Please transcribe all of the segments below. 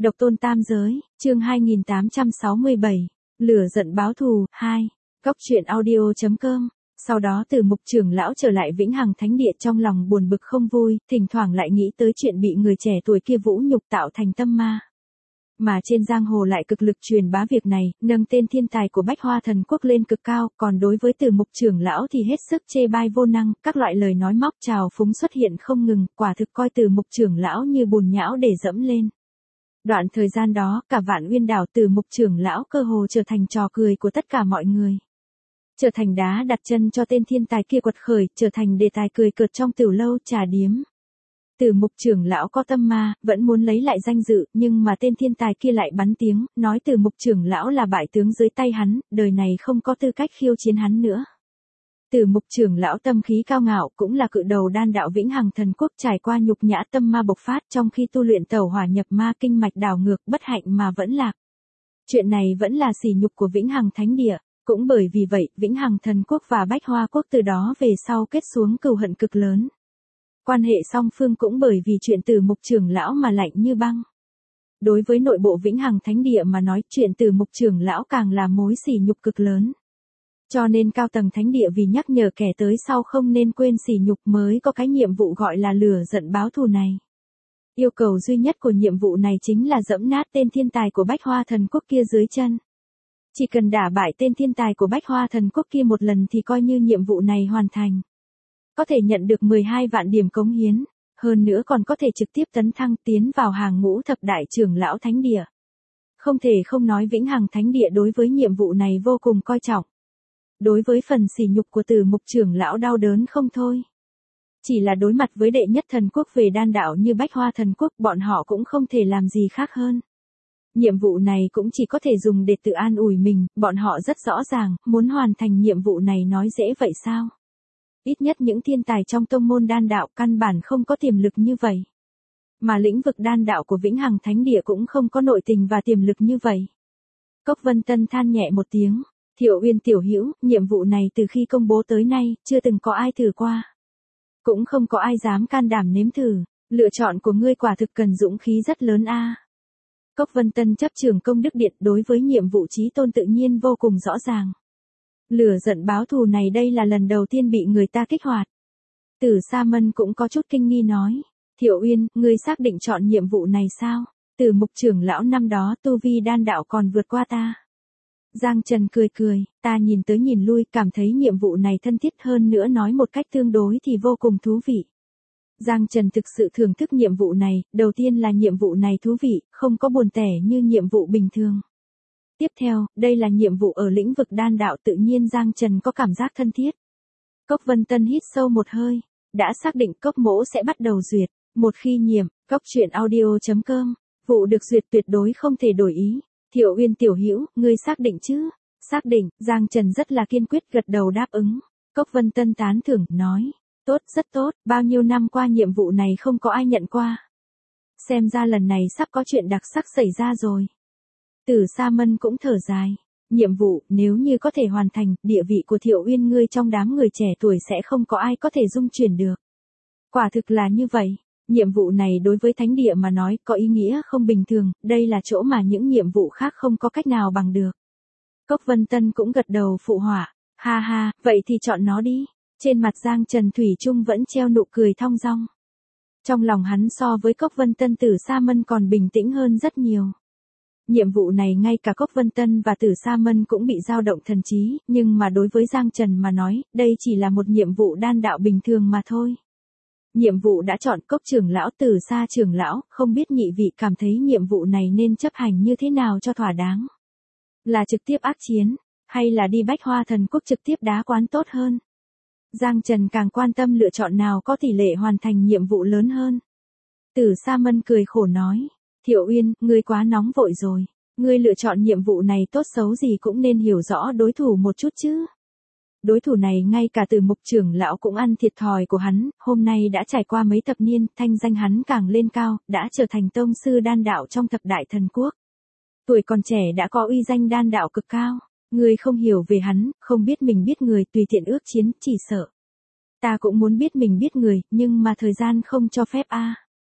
Độc tôn tam giới, chương 2867, lửa giận báo thù, 2, góc truyện audio.com. Sau đó Từ Mục trưởng lão trở lại Vĩnh Hằng Thánh Địa, trong lòng buồn bực không vui, thỉnh thoảng lại nghĩ tới chuyện bị người trẻ tuổi kia vũ nhục tạo thành tâm ma. Mà trên giang hồ lại cực lực truyền bá việc này, nâng tên thiên tài của Bách Hoa Thần Quốc lên cực cao, còn đối với Từ Mục trưởng lão thì hết sức chê bai vô năng, các loại lời nói móc trào phúng xuất hiện không ngừng, quả thực coi Từ Mục trưởng lão như bùn nhão để dẫm lên. Đoạn thời gian đó, cả Vạn Uyên đảo Từ Mục trưởng lão cơ hồ trở thành trò cười của tất cả mọi người. Trở thành đá đặt chân cho tên thiên tài kia quật khởi, trở thành đề tài cười cợt trong tiểu lâu trà điếm. Từ Mục trưởng lão có tâm ma, vẫn muốn lấy lại danh dự, nhưng mà tên thiên tài kia lại bắn tiếng, nói Từ Mục trưởng lão là bại tướng dưới tay hắn, đời này không có tư cách khiêu chiến hắn nữa. Từ Mục trưởng lão tâm khí cao ngạo, cũng là cự đầu đan đạo Vĩnh Hằng Thần Quốc, trải qua nhục nhã tâm ma bộc phát, trong khi tu luyện tẩu hỏa nhập ma, kinh mạch đảo ngược, bất hạnh mà vẫn lạc. Chuyện này vẫn là sỉ nhục của Vĩnh Hằng Thánh Địa. Cũng bởi vì vậy, Vĩnh Hằng Thần Quốc và Bách Hoa Quốc từ đó về sau kết xuống cừu hận cực lớn. Quan hệ song phương cũng bởi vì chuyện Từ Mục trưởng lão mà lạnh như băng. Đối với nội bộ Vĩnh Hằng Thánh Địa mà nói, chuyện Từ Mục trưởng lão càng là mối sỉ nhục cực lớn. Cho nên cao tầng Thánh Địa vì nhắc nhở kẻ tới sau không nên quên sỉ nhục mới có cái nhiệm vụ gọi là lửa giận báo thù này. Yêu cầu duy nhất của nhiệm vụ này chính là giẫm nát tên thiên tài của Bách Hoa Thần Quốc kia dưới chân. Chỉ cần đả bại tên thiên tài của Bách Hoa Thần Quốc kia một lần thì coi như nhiệm vụ này hoàn thành. Có thể nhận được 12 vạn điểm cống hiến, hơn nữa còn có thể trực tiếp tấn thăng tiến vào hàng ngũ thập đại trưởng lão Thánh Địa. Không thể không nói Vĩnh Hằng Thánh Địa đối với nhiệm vụ này vô cùng coi trọng. Đối với phần sỉ nhục của Từ Mục trưởng lão đau đớn không thôi. Chỉ là đối mặt với đệ nhất thần quốc về đan đạo như Bách Hoa Thần Quốc, bọn họ cũng không thể làm gì khác hơn. Nhiệm vụ này cũng chỉ có thể dùng để tự an ủi mình, bọn họ rất rõ ràng, muốn hoàn thành nhiệm vụ này nói dễ vậy sao? Ít nhất những thiên tài trong tông môn đan đạo căn bản không có tiềm lực như vậy. Mà lĩnh vực đan đạo của Vĩnh Hằng Thánh Địa cũng không có nội tình và tiềm lực như vậy. Cốc Vân Tân than nhẹ một tiếng, Thiệu Uyên tiểu hữu, nhiệm vụ này từ khi công bố tới nay, chưa từng có ai thử qua. Cũng không có ai dám can đảm nếm thử, lựa chọn của ngươi quả thực cần dũng khí rất lớn a. Cốc Vân Tân chấp trường công đức điện, đối với nhiệm vụ chí tôn tự nhiên vô cùng rõ ràng. Lửa giận báo thù này đây là lần đầu tiên bị người ta kích hoạt. Tử Sa Mân cũng có chút kinh nghi nói, Thiệu Uyên, ngươi xác định chọn nhiệm vụ này sao? Từ Mục trưởng lão năm đó tu vi đan đạo còn vượt qua ta. Giang Trần cười cười, ta nhìn tới nhìn lui, cảm thấy nhiệm vụ này thân thiết, hơn nữa nói một cách tương đối thì vô cùng thú vị. Giang Trần thực sự thưởng thức nhiệm vụ này, đầu tiên là nhiệm vụ này thú vị, không có buồn tẻ như nhiệm vụ bình thường. Tiếp theo, đây là nhiệm vụ ở lĩnh vực đan đạo, tự nhiên Giang Trần có cảm giác thân thiết. Cốc Vân Tân hít sâu một hơi, đã xác định Cốc mỗ sẽ bắt đầu duyệt, một khi Cốc truyện audio.com, vụ được duyệt tuyệt đối không thể đổi ý. Thiệu Uyên tiểu hữu, ngươi xác định chứ? Xác định, Giang Trần rất là kiên quyết gật đầu đáp ứng. Cốc Vân Tân tán thưởng, nói, tốt, rất tốt, bao nhiêu năm qua nhiệm vụ này không có ai nhận qua. Xem ra lần này sắp có chuyện đặc sắc xảy ra rồi. Tử Sa Mân cũng thở dài, nhiệm vụ, nếu như có thể hoàn thành, địa vị của Thiệu Uyên ngươi trong đám người trẻ tuổi sẽ không có ai có thể dung chuyển được. Quả thực là như vậy. Nhiệm vụ này đối với Thánh Địa mà nói có ý nghĩa không bình thường, đây là chỗ mà những nhiệm vụ khác không có cách nào bằng được. Cốc Vân Tân cũng gật đầu phụ họa, ha ha, vậy thì chọn nó đi. Trên mặt Giang Trần thủy chung vẫn treo nụ cười thong dong. Trong lòng hắn so với Cốc Vân Tân Tử Sa Mân còn bình tĩnh hơn rất nhiều. Nhiệm vụ này ngay cả Cốc Vân Tân và Tử Sa Mân cũng bị dao động thần trí, nhưng mà đối với Giang Trần mà nói, đây chỉ là một nhiệm vụ đan đạo bình thường mà thôi. Nhiệm vụ đã chọn Cốc trưởng lão, Tử Sa trưởng lão, không biết nhị vị cảm thấy nhiệm vụ này nên chấp hành như thế nào cho thỏa đáng? Là trực tiếp ác chiến, hay là đi Bách Hoa Thần Quốc trực tiếp đá quán tốt hơn? Giang Trần càng quan tâm lựa chọn nào có tỷ lệ hoàn thành nhiệm vụ lớn hơn. Tử Sa Mân cười khổ nói, Thiệu Uyên, ngươi quá nóng vội rồi. Ngươi lựa chọn nhiệm vụ này tốt xấu gì cũng nên hiểu rõ đối thủ một chút chứ. Đối thủ này ngay cả Từ Mục trưởng lão cũng ăn thiệt thòi của hắn, hôm nay đã trải qua mấy thập niên, thanh danh hắn càng lên cao, đã trở thành tông sư đan đạo trong thập đại thần quốc. Tuổi còn trẻ đã có uy danh đan đạo cực cao, ngươi không hiểu về hắn, không biết mình biết người, tùy tiện ước chiến, chỉ sợ. Ta cũng muốn biết mình biết người, nhưng mà thời gian không cho phép a.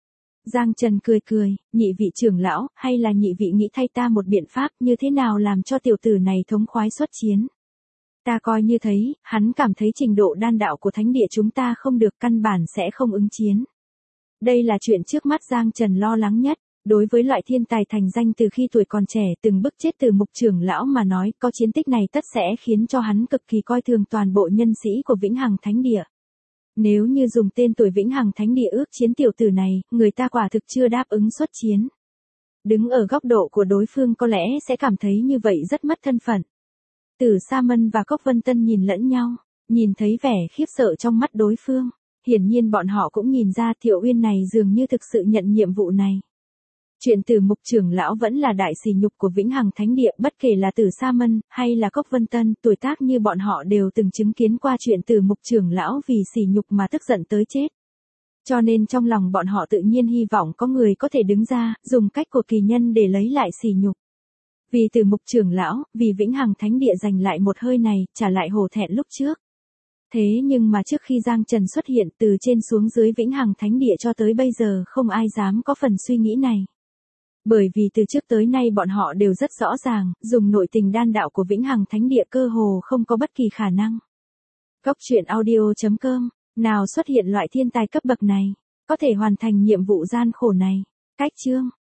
Giang Trần cười cười, nhị vị trưởng lão, hay là nhị vị nghĩ thay ta một biện pháp như thế nào làm cho tiểu tử này thống khoái xuất chiến. Ta coi như thấy, hắn cảm thấy trình độ đan đạo của thánh địa chúng ta không được, căn bản sẽ không ứng chiến. Đây là chuyện trước mắt Giang Trần lo lắng nhất. Đối với loại thiên tài thành danh từ khi tuổi còn trẻ từng bức chết từ Mục trưởng lão mà nói, có chiến tích này tất sẽ khiến cho hắn cực kỳ coi thường toàn bộ nhân sĩ của Vĩnh Hằng Thánh Địa. Nếu như dùng tên tuổi Vĩnh Hằng Thánh Địa ước chiến tiểu tử này, người ta quả thực chưa đáp ứng xuất chiến. Đứng ở góc độ của đối phương có lẽ sẽ cảm thấy như vậy rất mất thân phận. Tử Sa Mân và Cốc Vân Tân nhìn lẫn nhau, nhìn thấy vẻ khiếp sợ trong mắt đối phương. Hiển nhiên bọn họ cũng nhìn ra Thiệu Uyên này dường như thực sự nhận nhiệm vụ này. Chuyện từ Mục trưởng lão vẫn là đại sỉ nhục của Vĩnh Hằng Thánh Địa, bất kể là Tử Sa Mân hay là Cốc Vân Tân, tuổi tác như bọn họ đều từng chứng kiến qua chuyện từ Mục trưởng lão vì sỉ nhục mà tức giận tới chết. Cho nên trong lòng bọn họ tự nhiên hy vọng có người có thể đứng ra, dùng cách của kỳ nhân để lấy lại sỉ nhục. Vì từ Mục trưởng lão, vì Vĩnh Hằng Thánh Địa giành lại một hơi này, trả lại hổ thẹn lúc trước. Thế nhưng mà trước khi Giang Trần xuất hiện, từ trên xuống dưới Vĩnh Hằng Thánh Địa cho tới bây giờ không ai dám có phần suy nghĩ này. Bởi vì từ trước tới nay bọn họ đều rất rõ ràng, dùng nội tình đan đạo của Vĩnh Hằng Thánh Địa cơ hồ không có bất kỳ khả năng. Góc truyện audio.com, nào xuất hiện loại thiên tài cấp bậc này, có thể hoàn thành nhiệm vụ gian khổ này. Cách chương